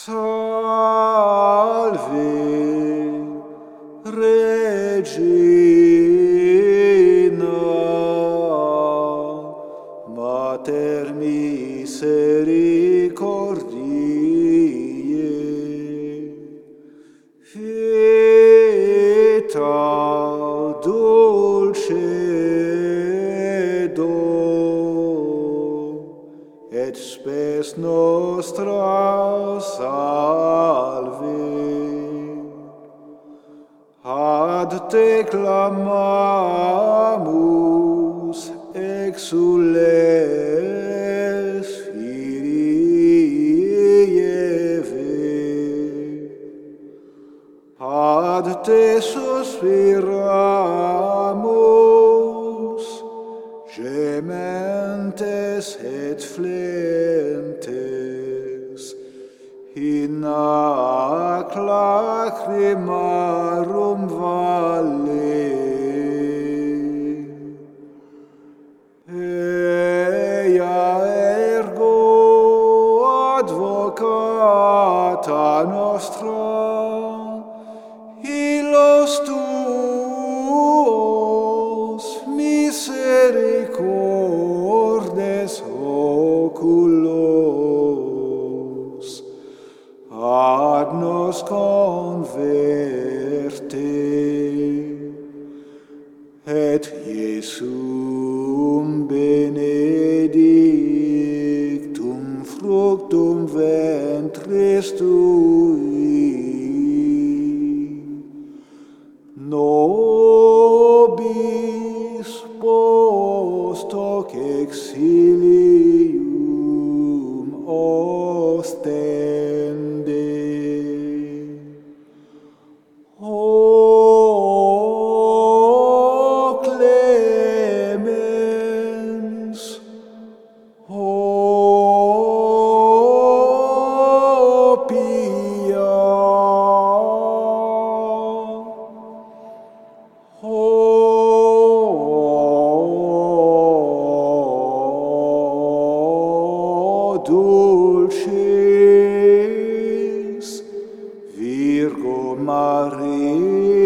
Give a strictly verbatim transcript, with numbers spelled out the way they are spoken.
Salve, Regina, Mater misericordiae, vita dulcedo, et spes nostra salve. Ad te clamamus, exules Filii Evae. Ad te suspiramus, gementes et flentes, in ac lacrimarum valle. Eia ergo advocata nostra, illos tuos misericordes oculos ad nos converte, et Iesum benedictum fructum ventris tui, nobis post hoc exilium ostende. O clemens, o pia, o dulcis Virgo Maria,